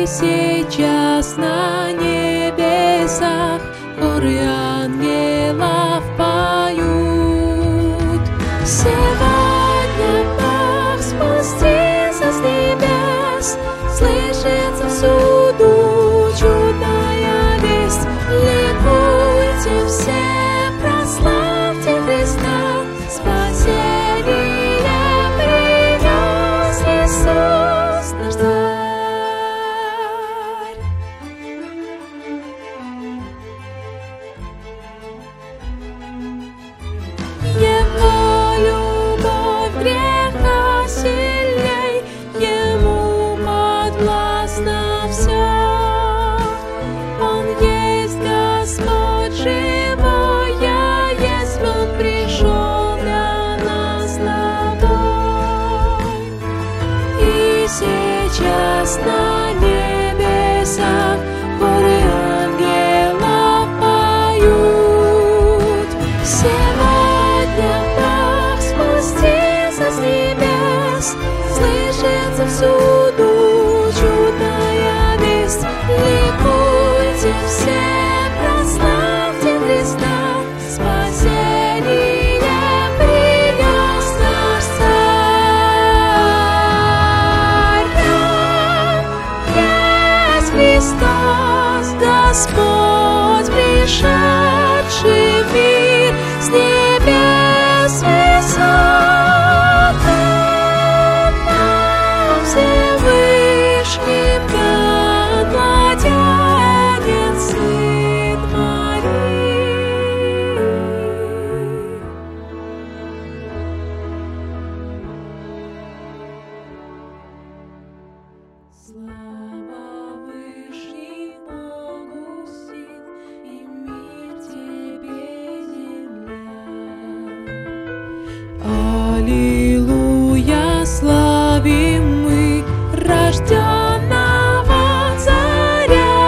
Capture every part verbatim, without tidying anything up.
сейчас на небесах хоры ангелов поют. Сегодня Бог спустился с небес, слышится всюду чудная весть. Ликуйте все, прославьте Христа, спасение принес Иисус наш Царь. Его любовь греха сильней, Ему подвластно все. Он есть Господь живой, если Он пришел для нас на бой. И сейчас на небесах хоры ангелов поют. Сегодня Бог спустился с небес, слышится всюду чудная весть. Ликуйте все, прославьте Христа, спасение принес наш Царь. Есть Христос, Господь, пришедший в мир с небес высот. Нам Всевышним дан младенец, Сын Марии. Слава Вышним Богу сил, и мир тебе, земля. Аллилуйя, славим мы рожденного Царя.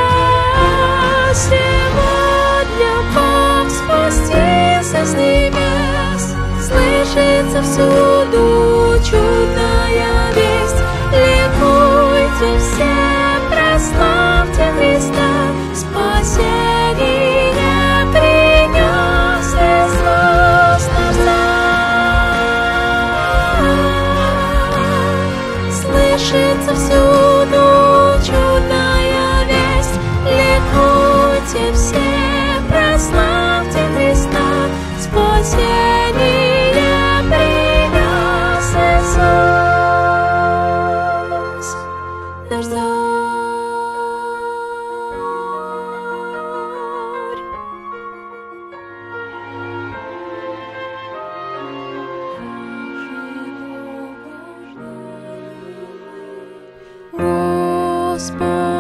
Сегодня Бог спустился с небес, слышится всюду чудная весть. Ликуйте все, прославьте Христа, спасение принес Иисус наш Царь. Слышится всюду чудная весть. Ликуйте все, прославьте Христа, спасение принес Иисус наш Царь. Господь